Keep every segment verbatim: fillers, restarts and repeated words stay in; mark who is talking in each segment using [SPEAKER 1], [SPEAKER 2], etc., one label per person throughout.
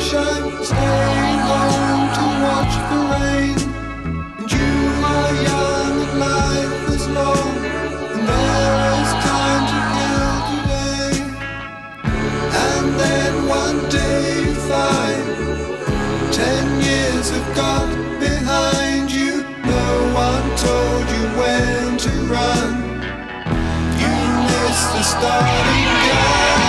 [SPEAKER 1] Staying home to watch the rain. And you are young and life is long, and there is time to kill today. And then one day you find ten years have gone behind you. No one told you when to run. You missed the starting gun.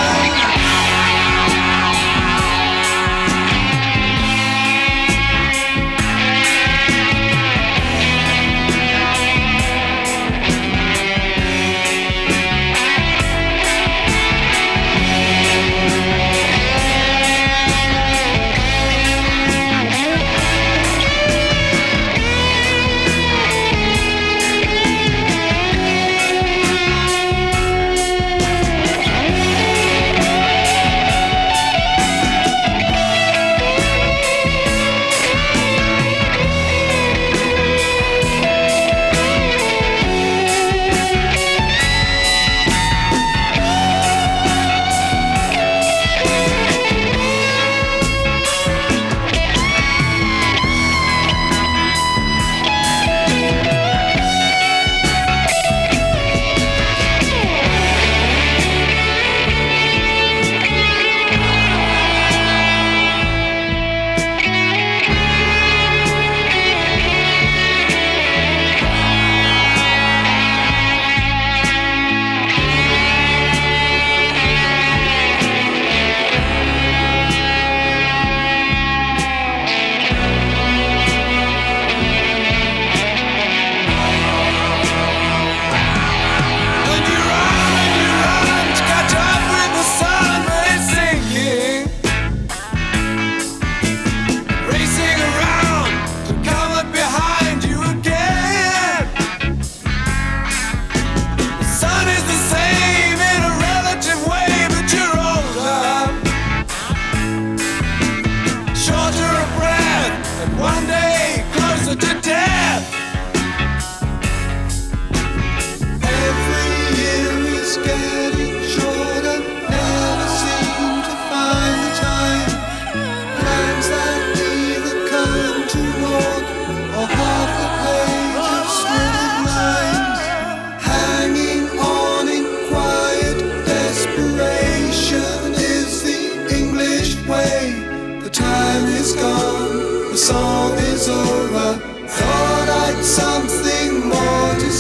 [SPEAKER 1] Something more to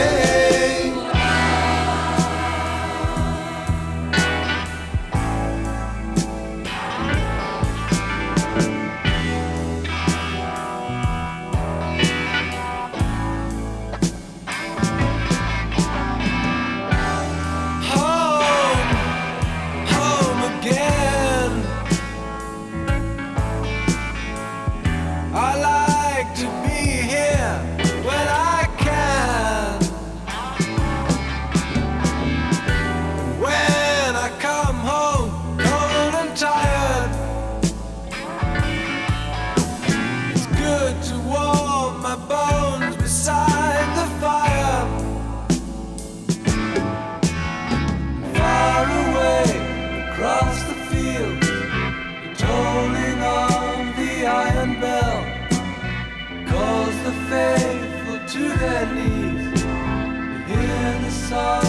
[SPEAKER 1] say. Home, home again. I like to be here when I can. When I come home cold and tired, it's good to warm my bones beside the fire. Far away across the field, the tolling of the iron bell calls the faithful to their knees. You hear the song